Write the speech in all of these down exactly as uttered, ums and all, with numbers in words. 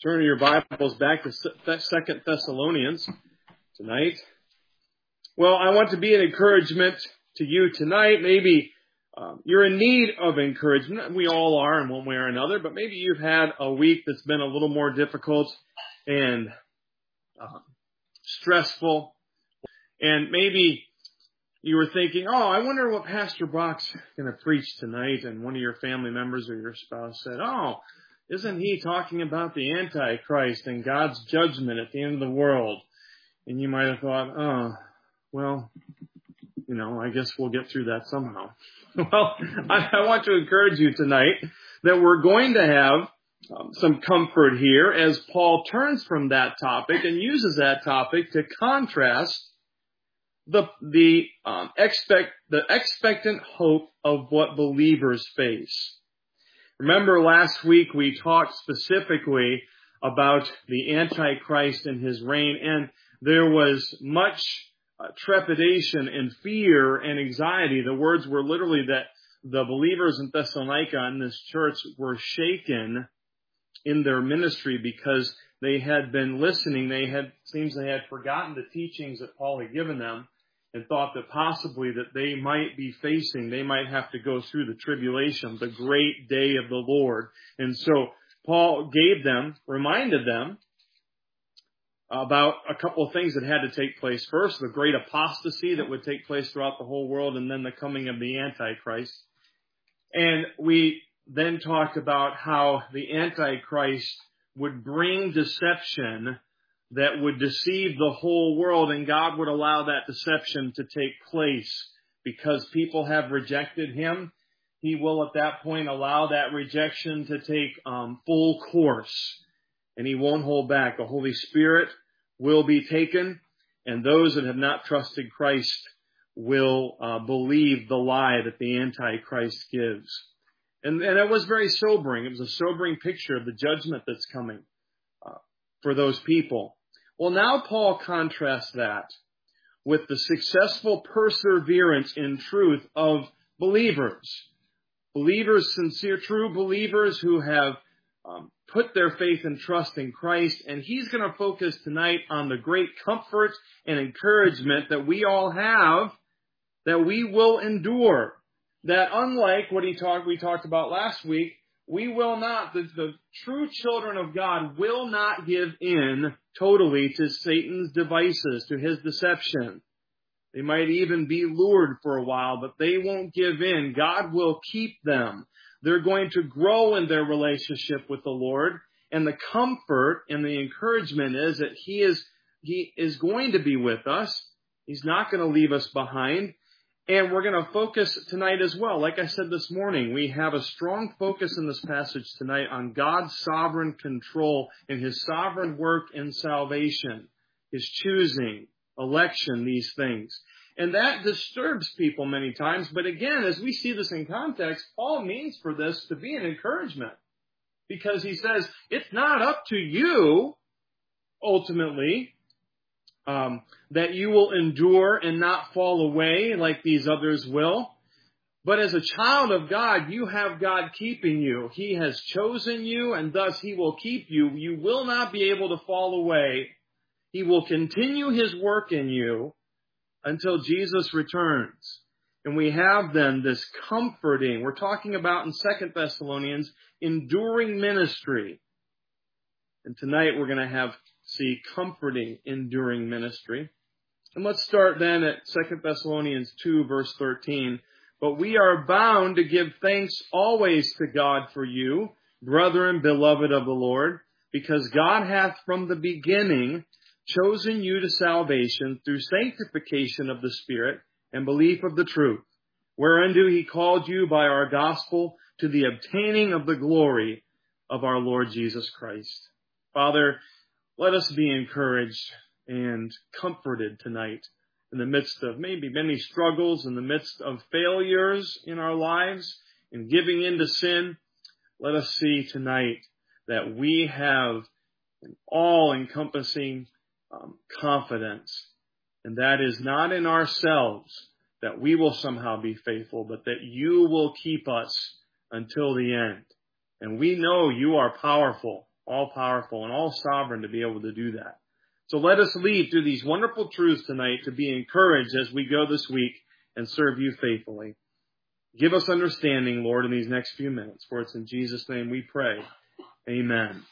Turn your Bibles back to Second Thessalonians tonight. Well, I want to be an encouragement to you tonight. Maybe um, you're in need of encouragement. We all are in one way or another, but maybe you've had a week that's been a little more difficult and uh, stressful. And maybe you were thinking, oh, I wonder what Pastor Brock's going to preach tonight. And one of your family members or your spouse said, oh, isn't he talking about the Antichrist and God's judgment at the end of the world? And you might have thought, oh, well, you know, I guess we'll get through that somehow. Well, I, I want to encourage you tonight that we're going to have um, some comfort here as Paul turns from that topic and uses that topic to contrast the the um, expect the expectant hope of what believers face. Remember last week we talked specifically about the Antichrist and his reign, and there was much uh, trepidation and fear and anxiety. The words were literally that the believers in Thessalonica in this church were shaken in their ministry because they had been listening. They had, seems they had forgotten the teachings that Paul had given them, and thought that possibly that they might be facing, they might have to go through the tribulation, the great day of the Lord. And so Paul gave them, reminded them about a couple of things that had to take place. First, the great apostasy that would take place throughout the whole world, and then the coming of the Antichrist. And we then talked about how the Antichrist would bring deception that would deceive the whole world, and God would allow that deception to take place because people have rejected him. He will at that point allow that rejection to take um, full course, and he won't hold back. The Holy Spirit will be taken, and those that have not trusted Christ will uh, believe the lie that the Antichrist gives. And, and it was very sobering. It was a sobering picture of the judgment that's coming uh, for those people. Well, now Paul contrasts that with the successful perseverance in truth of believers. Believers, sincere, true believers who have um, put their faith and trust in Christ. And he's going to focus tonight on the great comfort and encouragement that we all have, that we will endure. That unlike what he talked, we talked about last week, we will not, the, the true children of God will not give in totally to Satan's devices, to his deception. They might even be lured for a while, but they won't give in. God will keep them. They're going to grow in their relationship with the Lord. And the comfort and the encouragement is that He is, He is going to be with us. He's not going to leave us behind. And we're going to focus tonight as well. Like I said this morning, we have a strong focus in this passage tonight on God's sovereign control and His sovereign work in salvation, His choosing, election, these things. And that disturbs people many times. But again, as we see this in context, Paul means for this to be an encouragement. Because he says, it's not up to you, ultimately, Um, that you will endure and not fall away like these others will. But as a child of God, you have God keeping you. He has chosen you, and thus He will keep you. You will not be able to fall away. He will continue His work in you until Jesus returns. And we have then this comforting, we're talking about in Second Thessalonians, enduring ministry. And tonight we're going to have see comforting, enduring ministry. And let's start then at Second Thessalonians two, verse thirteen. But we are bound to give thanks always to God for you, brethren, beloved of the Lord, because God hath from the beginning chosen you to salvation through sanctification of the Spirit and belief of the truth, whereunto He called you by our gospel to the obtaining of the glory of our Lord Jesus Christ. Father, let us be encouraged and comforted tonight in the midst of maybe many struggles, in the midst of failures in our lives, in giving in to sin. Let us see tonight that we have an all-encompassing um, confidence, and that is not in ourselves that we will somehow be faithful, but that you will keep us until the end. And we know you are powerful. all powerful and all sovereign to be able to do that. So let us leave through these wonderful truths tonight to be encouraged as we go this week and serve you faithfully. Give us understanding, Lord, in these next few minutes, for it's in Jesus' name we pray. Amen.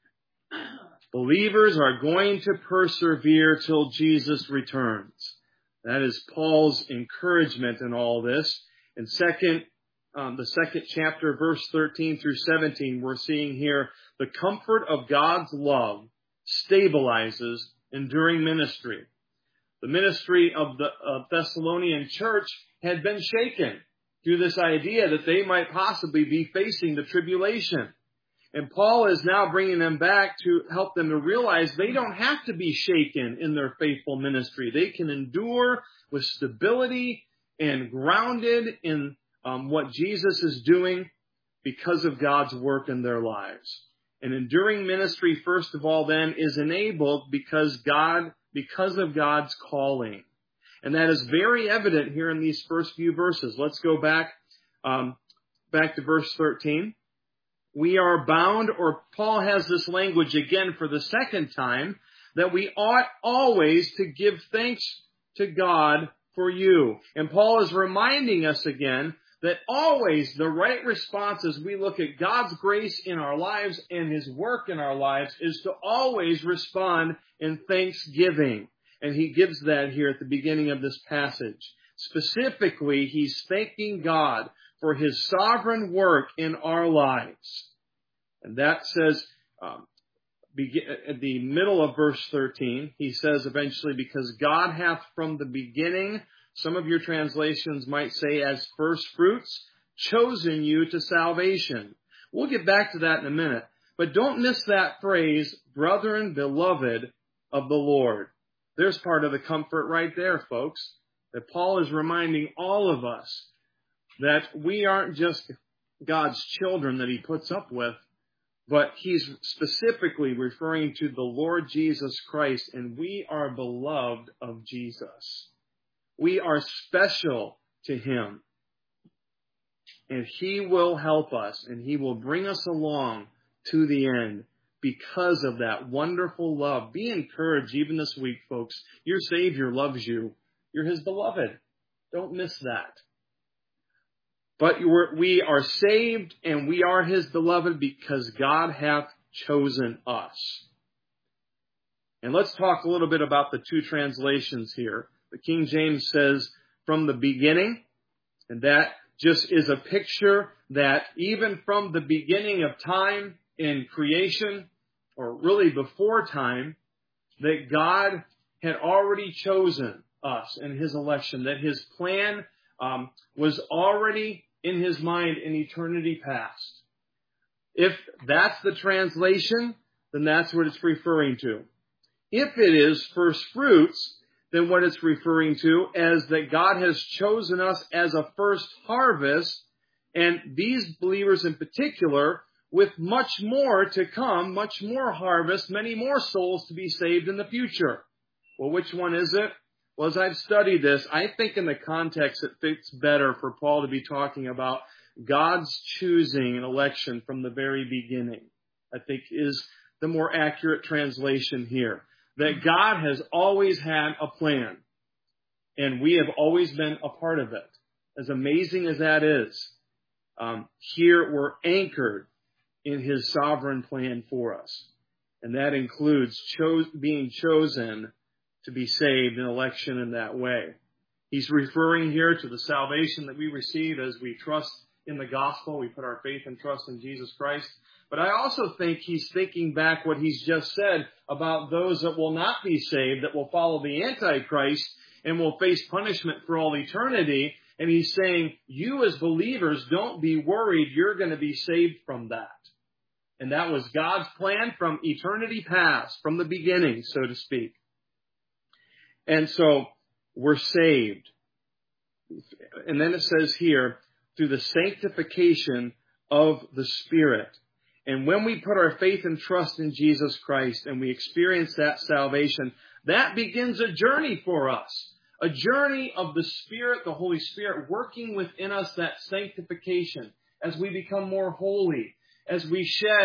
Believers are going to persevere till Jesus returns. That is Paul's encouragement in all this. In second, um, the second chapter, verse thirteen through seventeen, we're seeing here the comfort of God's love stabilizes enduring ministry. The ministry of the of Thessalonian church had been shaken through this idea that they might possibly be facing the tribulation. And Paul is now bringing them back to help them to realize they don't have to be shaken in their faithful ministry. They can endure with stability and grounded in um, what Jesus is doing because of God's work in their lives. And enduring ministry, first of all, then, is enabled because God, because of God's calling. And that is very evident here in these first few verses. Let's go back, um, back to verse thirteen. We are bound, or Paul has this language again for the second time, that we ought always to give thanks to God for you. And Paul is reminding us again that always the right response as we look at God's grace in our lives and His work in our lives is to always respond in thanksgiving. And he gives that here at the beginning of this passage. Specifically, he's thanking God for His sovereign work in our lives. And that says, um, at the middle of verse thirteen, he says eventually, because God hath from the beginning, some of your translations might say as first fruits, chosen you to salvation. We'll get back to that in a minute. But don't miss that phrase, brethren, beloved of the Lord. There's part of the comfort right there, folks, that Paul is reminding all of us that we aren't just God's children that He puts up with, but He's specifically referring to the Lord Jesus Christ, and we are beloved of Jesus. We are special to Him, and He will help us, and He will bring us along to the end because of that wonderful love. Be encouraged even this week, folks. Your Savior loves you. You're His beloved. Don't miss that. But we are saved and we are His beloved because God hath chosen us. And let's talk a little bit about the two translations here. The King James says, from the beginning, and that just is a picture that even from the beginning of time in creation, or really before time, that God had already chosen us in His election, that His plan um, was already in His mind in eternity past. If that's the translation, then that's what it's referring to. If it is first fruits, then what it's referring to is that God has chosen us as a first harvest, and these believers in particular, with much more to come, much more harvest, many more souls to be saved in the future. Well, which one is it? Well, as I've studied this, I think in the context it fits better for Paul to be talking about God's choosing an election from the very beginning. I think is the more accurate translation here. That God has always had a plan, and we have always been a part of it. As amazing as that is, um, here we're anchored in His sovereign plan for us. And that includes cho- being chosen to be saved in election in that way. He's referring here to the salvation that we receive as we trust in the gospel. We put our faith and trust in Jesus Christ. But I also think he's thinking back what he's just said about those that will not be saved, that will follow the Antichrist and will face punishment for all eternity. And he's saying, you as believers, don't be worried. You're going to be saved from that. And that was God's plan from eternity past, from the beginning, so to speak. And so we're saved. And then it says here, through the sanctification of the Spirit. And when we put our faith and trust in Jesus Christ and we experience that salvation, that begins a journey for us. A journey of the Spirit, the Holy Spirit, working within us that sanctification as we become more holy, as we shed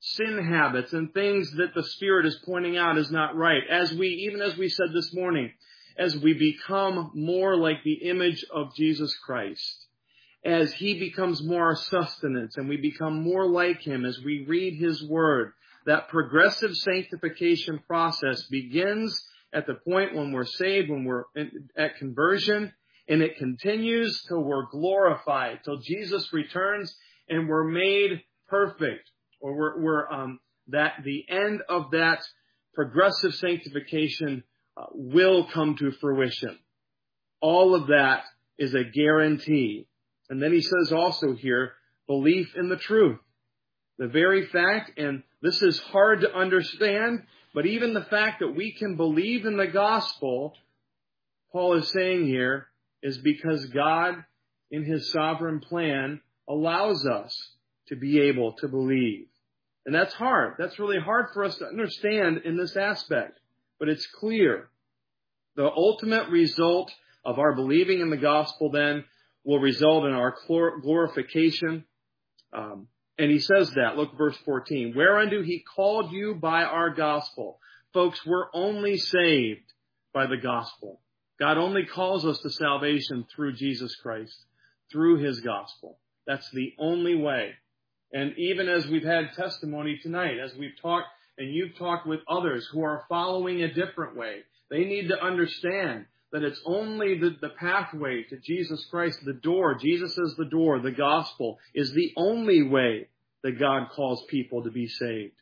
sin habits and things that the Spirit is pointing out is not right. As we, even as we said this morning, as we become more like the image of Jesus Christ, as He becomes more our sustenance and we become more like Him as we read His Word, that progressive sanctification process begins at the point when we're saved, when we're in, at conversion, and it continues till we're glorified, till Jesus returns and we're made perfect, or we're, we're um, that the end of that progressive sanctification uh, will come to fruition. All of that is a guarantee. And then he says also here, belief in the truth. The very fact, and this is hard to understand, but even the fact that we can believe in the gospel, Paul is saying here, is because God, in His sovereign plan, allows us to be able to believe. And that's hard. That's really hard for us to understand in this aspect. But it's clear. The ultimate result of our believing in the gospel then will result in our glorification. Um, and he says that. Look, verse fourteen. Whereunto He called you by our gospel. Folks, we're only saved by the gospel. God only calls us to salvation through Jesus Christ, through His gospel. That's the only way. And even as we've had testimony tonight, as we've talked, and you've talked with others who are following a different way, they need to understand that it's only the, the pathway to Jesus Christ, the door. Jesus is the door. The gospel is the only way that God calls people to be saved.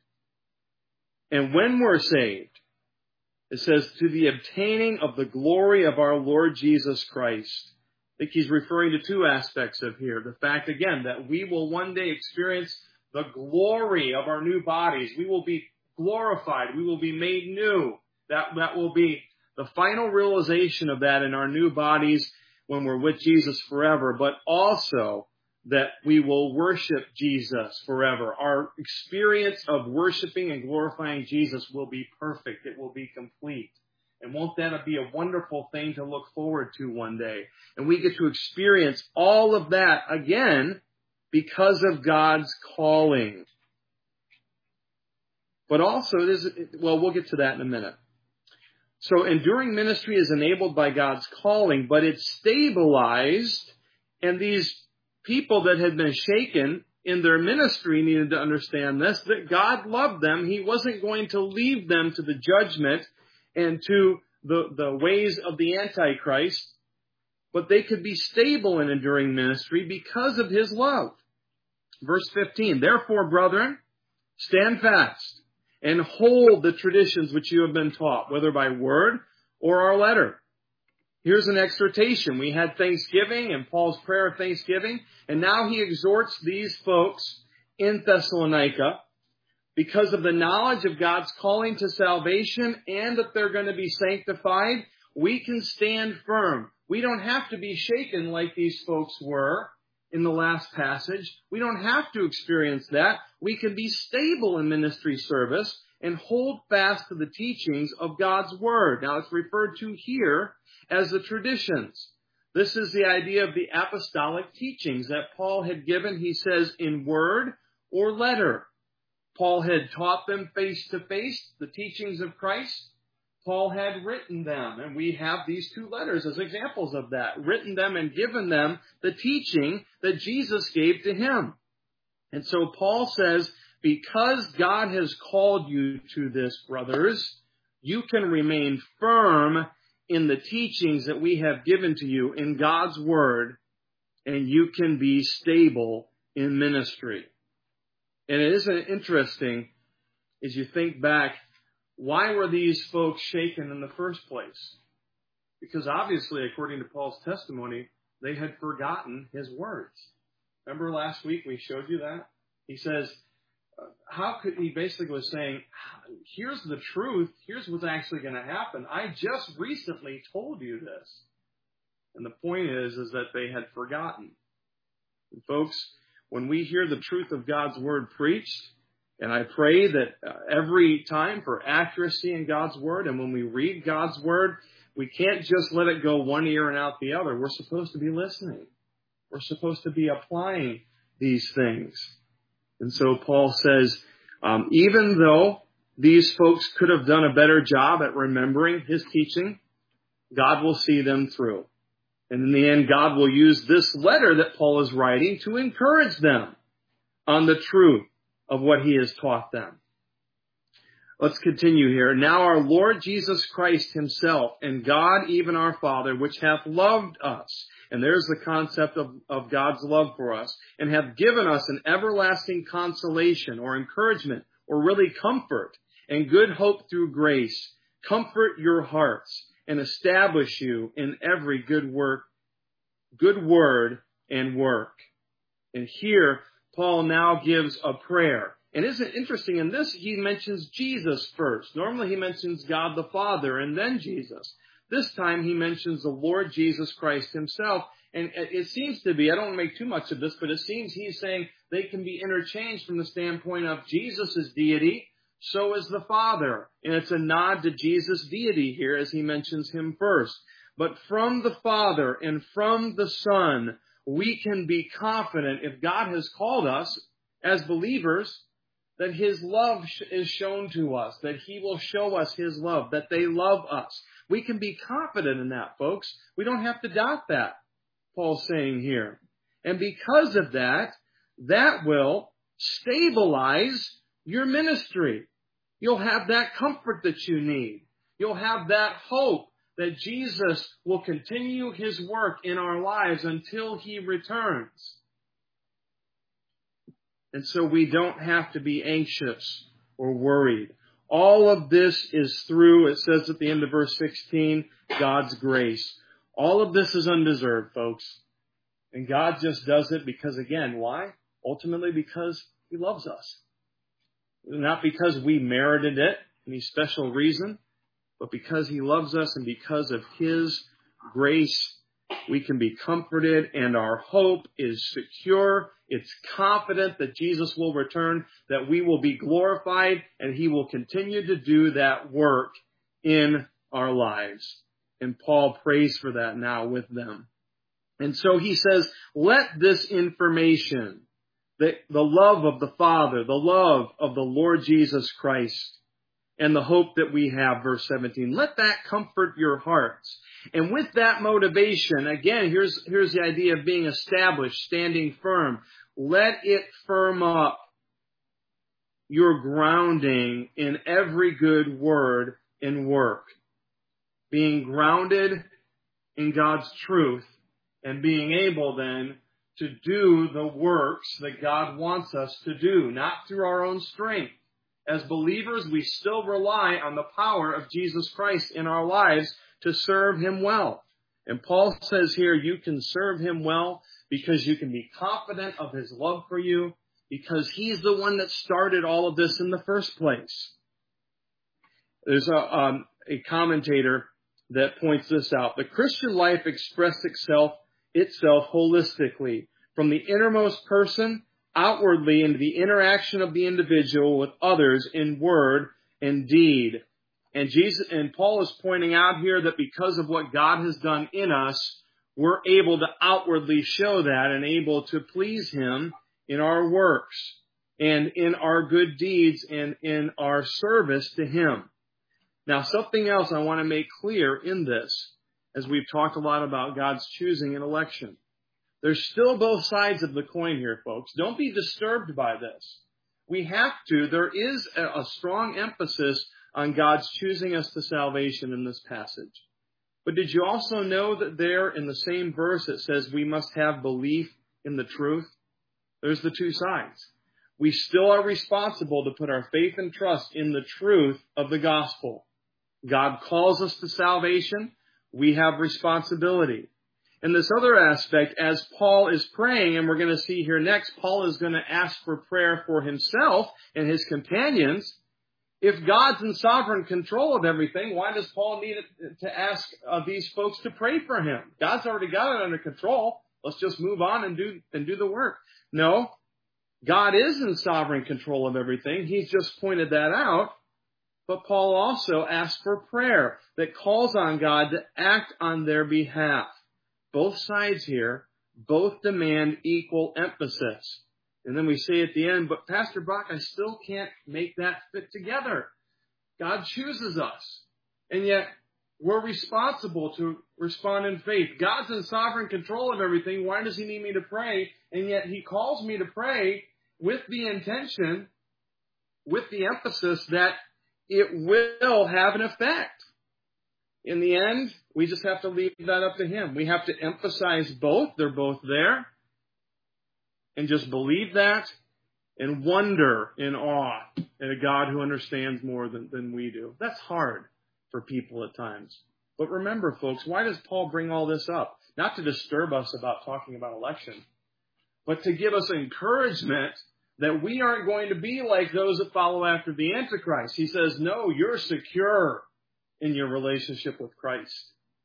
And when we're saved, it says, to the obtaining of the glory of our Lord Jesus Christ. I think he's referring to two aspects of here. The fact, again, that we will one day experience the glory of our new bodies. We will be glorified. We will be made new. That, that will be the final realization of that in our new bodies when we're with Jesus forever, but also that we will worship Jesus forever. Our experience of worshiping and glorifying Jesus will be perfect. It will be complete. And won't that be a wonderful thing to look forward to one day? And we get to experience all of that again because of God's calling. But also, it is, well, we'll get to that in a minute. So enduring ministry is enabled by God's calling, but it's stabilized, and these people that had been shaken in their ministry needed to understand this, that God loved them. He wasn't going to leave them to the judgment and to the, the ways of the Antichrist, but they could be stable in enduring ministry because of His love. Verse fifteen, therefore, brethren, stand fast and hold the traditions which you have been taught, whether by word or our letter. Here's an exhortation. We had Thanksgiving and Paul's prayer of Thanksgiving, and now he exhorts these folks in Thessalonica because of the knowledge of God's calling to salvation and that they're going to be sanctified. We can stand firm. We don't have to be shaken like these folks were in the last passage. We don't have to experience that. We can be stable in ministry service and hold fast to the teachings of God's Word. Now, it's referred to here as the traditions. This is the idea of the apostolic teachings that Paul had given, he says, in word or letter. Paul had taught them face to face, the teachings of Christ. Paul had written them, and we have these two letters as examples of that, written them and given them the teaching that Jesus gave to him. And so Paul says, because God has called you to this, brothers, you can remain firm in the teachings that we have given to you in God's Word, and you can be stable in ministry. And it isn't interesting, as you think back, why were these folks shaken in the first place? Because obviously, according to Paul's testimony, they had forgotten his words. Remember last week we showed you that? He says, how could, he basically was saying, here's the truth, here's what's actually going to happen. I just recently told you this. And the point is, is that they had forgotten. And folks, when we hear the truth of God's Word preached, and I pray that uh, every time for accuracy in God's Word, and when we read God's Word, we can't just let it go one ear and out the other. We're supposed to be listening. We're supposed to be applying these things. And so Paul says, Um, even though these folks could have done a better job at remembering his teaching, God will see them through. And in the end, God will use this letter that Paul is writing to encourage them on the truth of what he has taught them. Let's continue here. Now our Lord Jesus Christ himself and God, even our Father, which hath loved us, and there's the concept of, of God's love for us, and hath given us an everlasting consolation or encouragement or really comfort and good hope through grace, comfort your hearts and establish you in every good work, good word and work. And here, Paul now gives a prayer. And isn't it interesting? In this, he mentions Jesus first. Normally he mentions God the Father and then Jesus. This time he mentions the Lord Jesus Christ himself. And it seems to be, I don't want to make too much of this, but it seems he's saying they can be interchanged from the standpoint of Jesus' deity, so is the Father. And it's a nod to Jesus' deity here as he mentions him first. But from the Father and from the Son, we can be confident if God has called us as believers, that his love is shown to us, that he will show us his love, that they love us. We can be confident in that, folks. We don't have to doubt that, Paul's saying here. And because of that, that will stabilize your ministry. You'll have that comfort that you need. You'll have that hope that Jesus will continue his work in our lives until he returns. And so we don't have to be anxious or worried. All of this is through, it says at the end of verse sixteen, God's grace. All of this is undeserved, folks. And God just does it because, again, why? Ultimately because he loves us. Not because we merited it, any special reason, but because he loves us and because of his grace, we can be comforted and our hope is secure. It's confident that Jesus will return, that we will be glorified, and he will continue to do that work in our lives. And Paul prays for that now with them. And so he says, let this information, the, the love of the Father, the love of the Lord Jesus Christ, and the hope that we have, verse seventeen, let that comfort your hearts. And with that motivation, again, here's, here's the idea of being established, standing firm. Let it firm up your grounding in every good word and work. Being grounded in God's truth and being able then to do the works that God wants us to do, not through our own strength. As believers, we still rely on the power of Jesus Christ in our lives to serve him well. And Paul says here, you can serve him well because you can be confident of his love for you, because he's the one that started all of this in the first place. There's a, um, a commentator that points this out. The Christian life expressed itself, itself holistically from the innermost person outwardly into the interaction of the individual with others in word and deed. And Jesus and Paul is pointing out here that because of what God has done in us, we're able to outwardly show that and able to please him in our works and in our good deeds and in our service to him. Now, something else I want to make clear in this, as we've talked a lot about God's choosing and election. There's still both sides of the coin here, folks. Don't be disturbed by this. We have to. There is a strong emphasis on God's choosing us to salvation in this passage. But did you also know that there in the same verse it says we must have belief in the truth? There's the two sides. We still are responsible to put our faith and trust in the truth of the gospel. God calls us to salvation. We have responsibility. And this other aspect, as Paul is praying, and we're going to see here next, Paul is going to ask for prayer for himself and his companions. If God's in sovereign control of everything, why does Paul need to ask uh, these folks to pray for him? God's already got it under control. Let's just move on and do and do the work. No, God is in sovereign control of everything. He's just pointed that out. But Paul also asks for prayer that calls on God to act on their behalf. Both sides here, both demand equal emphasis. And then we say at the end, but Pastor Brock, I still can't make that fit together. God chooses us. And yet we're responsible to respond in faith. God's in sovereign control of everything. Why does he need me to pray? And yet he calls me to pray with the intention, with the emphasis that it will have an effect. In the end, we just have to leave that up to him. We have to emphasize both. They're both there. And just believe that and wonder in awe at a God who understands more than, than we do. That's hard for people at times. But remember, folks, why does Paul bring all this up? Not to disturb us about talking about election, but to give us encouragement that we aren't going to be like those that follow after the Antichrist. He says, no, you're secure in your relationship with Christ.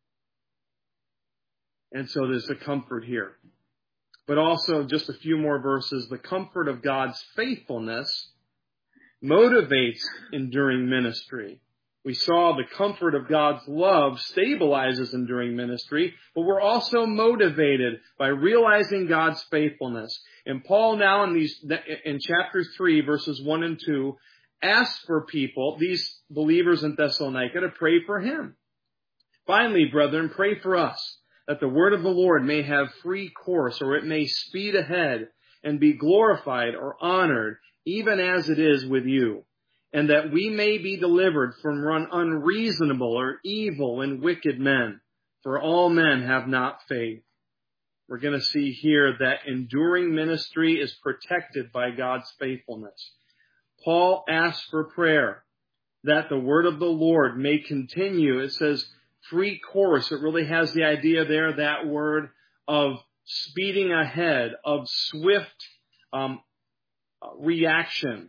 And so there's a comfort here. But also, just a few more verses, the comfort of God's faithfulness motivates enduring ministry. We saw the comfort of God's love stabilizes enduring ministry, but we're also motivated by realizing God's faithfulness. And Paul now in these, in chapter three, verses one and two, asks for people, these believers in Thessalonica, to pray for him. Finally, brethren, pray for us, that the word of the Lord may have free course, or it may speed ahead and be glorified or honored, even as it is with you, and that we may be delivered from unreasonable or evil and wicked men, for all men have not faith. We're going to see here that enduring ministry is protected by God's faithfulness. Paul asks for prayer, that the word of the Lord may continue. It says, free course. It really has the idea there, that word of speeding ahead, of swift um, reaction.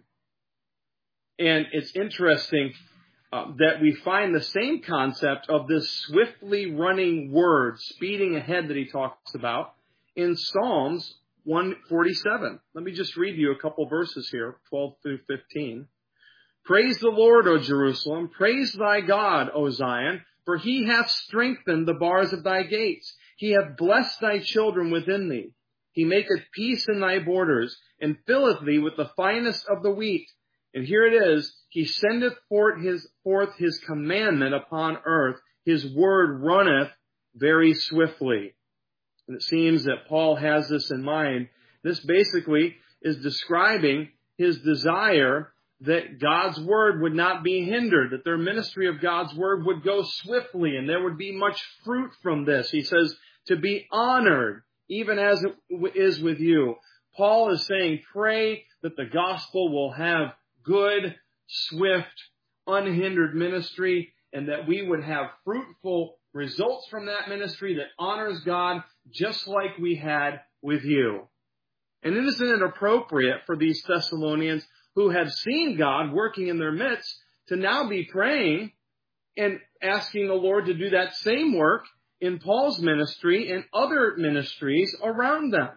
And it's interesting uh, that we find the same concept of this swiftly running word, speeding ahead, that he talks about in Psalms one forty-seven. Let me just read you a couple verses here, twelve through fifteen. Praise the Lord, O Jerusalem. Praise thy God, O Zion. For he hath strengthened the bars of thy gates. He hath blessed thy children within thee. He maketh peace in thy borders, and filleth thee with the finest of the wheat. And here it is, he sendeth forth his, forth his commandment upon earth. His word runneth very swiftly. And it seems that Paul has this in mind. This basically is describing his desire that God's word would not be hindered, that their ministry of God's word would go swiftly, and there would be much fruit from this. He says, to be honored, even as it is with you. Paul is saying, pray that the gospel will have good, swift, unhindered ministry, and that we would have fruitful results from that ministry that honors God, just like we had with you. And isn't it appropriate for these Thessalonians who have seen God working in their midst to now be praying and asking the Lord to do that same work in Paul's ministry and other ministries around them?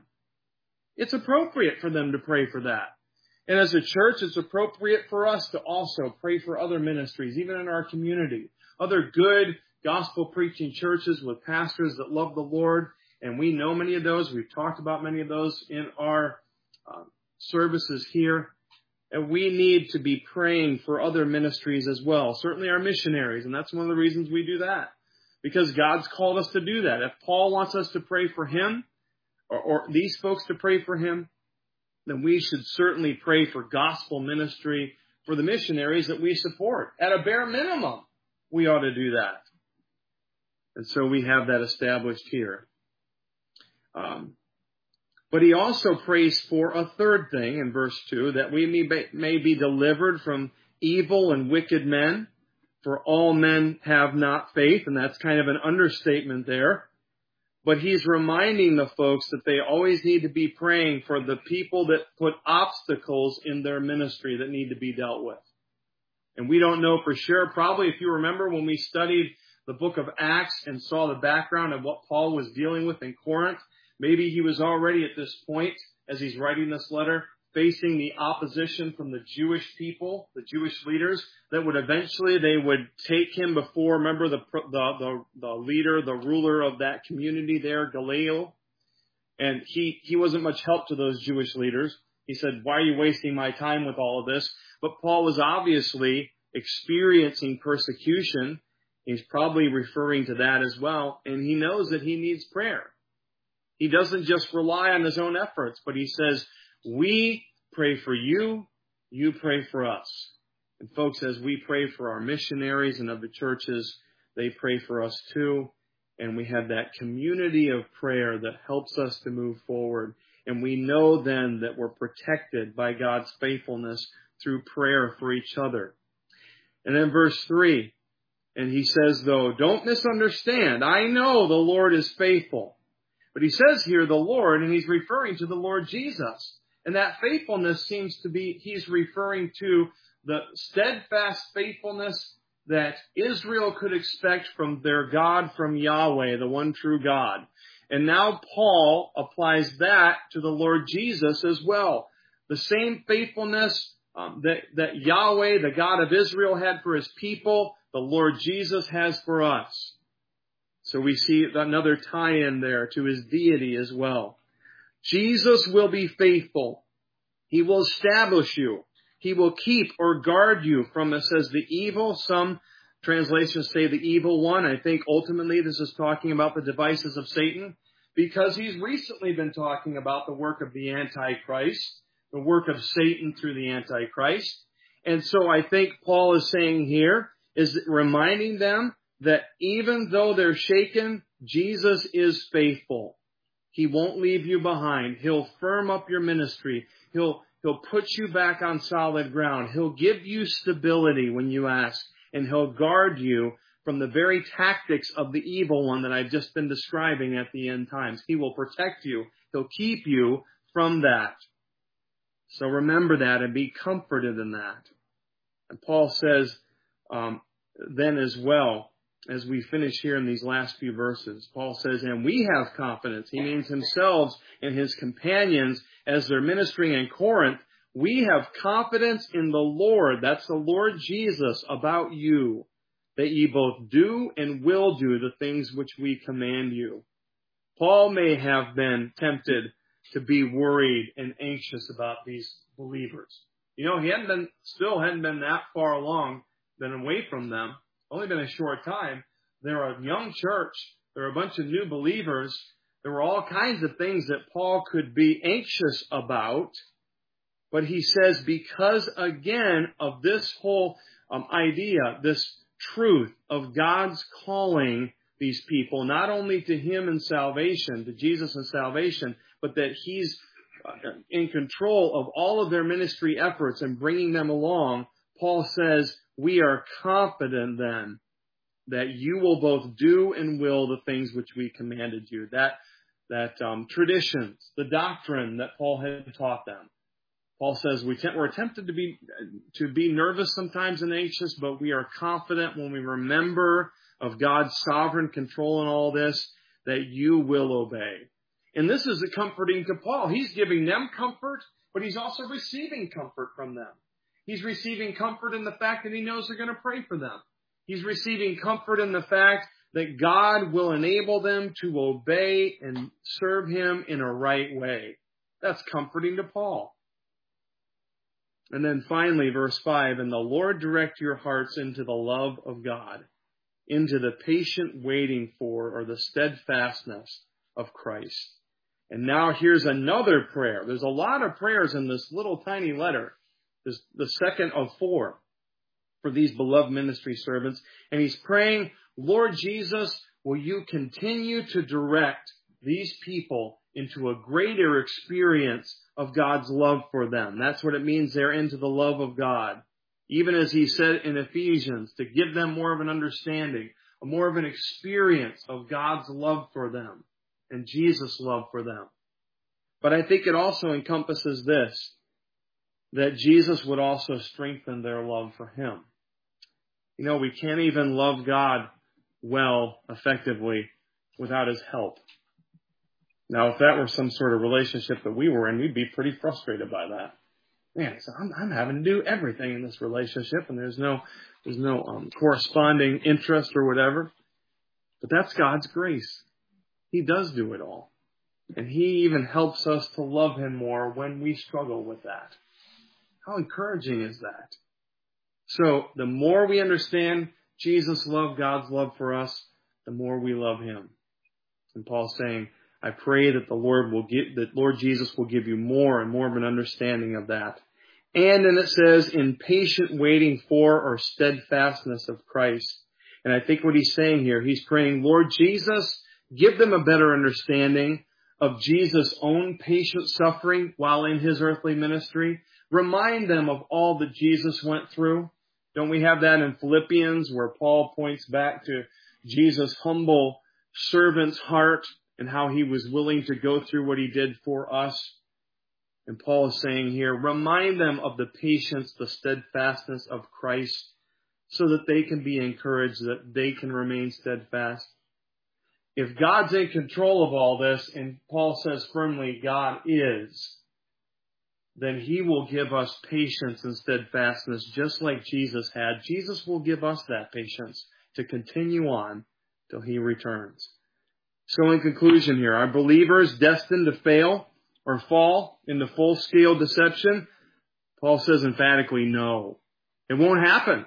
It's appropriate for them to pray for that. And as a church, it's appropriate for us to also pray for other ministries, even in our community. Other good gospel-preaching churches with pastors that love the Lord. And we know many of those. We've talked about many of those in our uh, services here. And we need to be praying for other ministries as well. Certainly our missionaries. And that's one of the reasons we do that. Because God's called us to do that. If Paul wants us to pray for him, or, or these folks to pray for him, then we should certainly pray for gospel ministry for the missionaries that we support. At a bare minimum, we ought to do that. And so we have that established here. Um, but he also prays for a third thing in verse two, that we may be, may be delivered from evil and wicked men, for all men have not faith. And that's kind of an understatement there. But he's reminding the folks that they always need to be praying for the people that put obstacles in their ministry that need to be dealt with. And we don't know for sure. Probably if you remember when we studied the book of Acts and saw the background of what Paul was dealing with in Corinth, maybe he was already at this point, as he's writing this letter, facing the opposition from the Jewish people, the Jewish leaders, that would eventually, they would take him before, remember the, the, the, the leader, the ruler of that community there, Gamaliel. And he, he wasn't much help to those Jewish leaders. He said, why are you wasting my time with all of this? But Paul was obviously experiencing persecution. He's probably referring to that as well. And he knows that he needs prayer. He doesn't just rely on his own efforts, but he says, we pray for you, you pray for us. And folks, as we pray for our missionaries and other churches, they pray for us too. And we have that community of prayer that helps us to move forward. And we know then that we're protected by God's faithfulness through prayer for each other. And then verse three, and he says, though, don't misunderstand. I know the Lord is faithful. But he says here the Lord, and he's referring to the Lord Jesus. And that faithfulness seems to be, he's referring to the steadfast faithfulness that Israel could expect from their God, from Yahweh, the one true God. And now Paul applies that to the Lord Jesus as well. The same faithfulness um, that, that Yahweh, the God of Israel, had for his people, the Lord Jesus has for us. So we see another tie-in there to his deity as well. Jesus will be faithful. He will establish you. He will keep or guard you from, it says, the evil. Some translations say the evil one. I think ultimately this is talking about the devices of Satan, because he's recently been talking about the work of the Antichrist, the work of Satan through the Antichrist. And so I think Paul is saying here, is reminding them that even though they're shaken, Jesus is faithful. He won't leave you behind. He'll firm up your ministry. He'll, he'll put you back on solid ground. He'll give you stability when you ask, and he'll guard you from the very tactics of the evil one that I've just been describing at the end times. He will protect you. He'll keep you from that. So remember that and be comforted in that. And Paul says, um, then as well, as we finish here in these last few verses, Paul says, and we have confidence. He means himself and his companions as they're ministering in Corinth. We have confidence in the Lord, that's the Lord Jesus, about you, that ye both do and will do the things which we command you. Paul may have been tempted to be worried and anxious about these believers. You know, he hadn't been, still hadn't been that far along, been away from them. Only been a short time. They're a young church. There are a bunch of new believers. There were all kinds of things that Paul could be anxious about. But he says, because again of this whole um, idea, this truth of God's calling these people, not only to him and salvation, to Jesus and salvation, but that he's in control of all of their ministry efforts and bringing them along, Paul says, we are confident then that you will both do and will the things which we commanded you. That, that um, traditions, the doctrine that Paul had taught them. Paul says we te- we're tempted to be, to be nervous sometimes and anxious, but we are confident when we remember of God's sovereign control in all this, that you will obey. And this is comforting to Paul. He's giving them comfort, but he's also receiving comfort from them. He's receiving comfort in the fact that he knows they're going to pray for them. He's receiving comfort in the fact that God will enable them to obey and serve him in a right way. That's comforting to Paul. And then finally, verse five, and the Lord direct your hearts into the love of God, into the patient waiting for, or the steadfastness of Christ. And now here's another prayer. There's a lot of prayers in this little tiny letter. This the second of four for these beloved ministry servants. And he's praying, Lord Jesus, will you continue to direct these people into a greater experience of God's love for them. That's what it means there, into the love of God. Even as he said in Ephesians, to give them more of an understanding, more of an experience of God's love for them and Jesus' love for them. But I think it also encompasses this, that Jesus would also strengthen their love for him. You know, we can't even love God well, effectively, without his help. Now, if that were some sort of relationship that we were in, we'd be pretty frustrated by that. Man, so I'm, I'm having to do everything in this relationship, and there's no, there's no um, corresponding interest or whatever. But that's God's grace. He does do it all. And He even helps us to love Him more when we struggle with that. How encouraging is that? So the more we understand Jesus' love, God's love for us, the more we love Him. And Paul's saying, I pray that the Lord will get, that Lord Jesus will give you more and more of an understanding of that. And then it says, in patient waiting for or steadfastness of Christ. And I think what he's saying here, he's praying, Lord Jesus, give them a better understanding of Jesus' own patient suffering while in His earthly ministry. Remind them of all that Jesus went through. Don't we have that in Philippians where Paul points back to Jesus' humble servant's heart and how He was willing to go through what He did for us? And Paul is saying here, remind them of the patience, the steadfastness of Christ so that they can be encouraged, that they can remain steadfast. If God's in control of all this, and Paul says firmly God is, then He will give us patience and steadfastness just like Jesus had. Jesus will give us that patience to continue on till He returns. So in conclusion here, are believers destined to fail or fall into full-scale deception? Paul says emphatically no. It won't happen.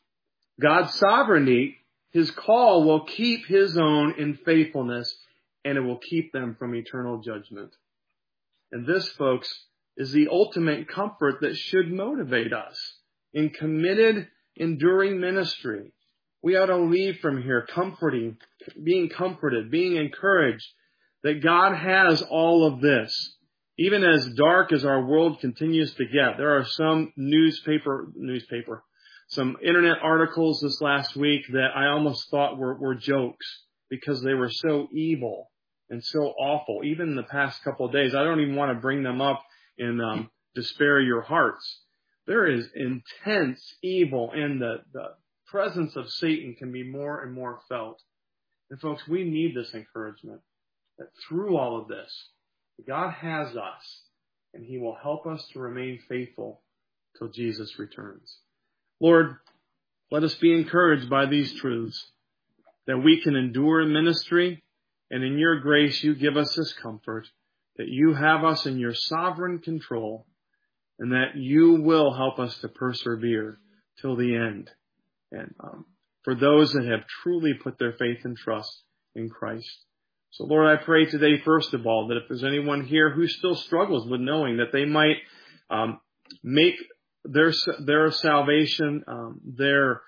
God's sovereignty, His call will keep His own in faithfulness, and it will keep them from eternal judgment. And this, folks, is the ultimate comfort that should motivate us in committed, enduring ministry. We ought to leave from here comforting, being comforted, being encouraged that God has all of this. Even as dark as our world continues to get, there are some newspaper, newspaper, some internet articles this last week that I almost thought were, were jokes because they were so evil and so awful. Even in the past couple of days, I don't even want to bring them up and um, despair your hearts. There is intense evil, and the, the presence of Satan can be more and more felt. And folks, we need this encouragement that through all of this, God has us, and He will help us to remain faithful till Jesus returns. Lord, let us be encouraged by these truths, that we can endure in ministry, and in Your grace You give us this comfort, that You have us in Your sovereign control, and that You will help us to persevere till the end. And um, for those that have truly put their faith and trust in Christ. So Lord, I pray today, first of all, that if there's anyone here who still struggles with knowing that they might um, make their their salvation, um, their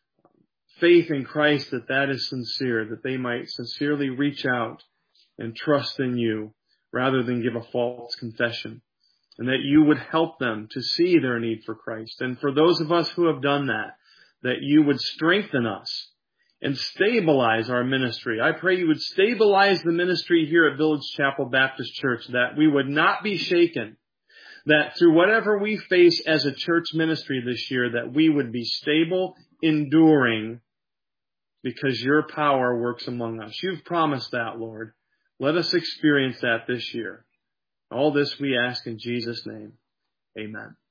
faith in Christ, that that is sincere, that they might sincerely reach out and trust in You rather than give a false confession, and that You would help them to see their need for Christ. And for those of us who have done that, that You would strengthen us and stabilize our ministry. I pray You would stabilize the ministry here at Village Chapel Baptist Church, that we would not be shaken, that through whatever we face as a church ministry this year, that we would be stable, enduring, because Your power works among us. You've promised that, Lord. Let us experience that this year. All this we ask in Jesus' name. Amen.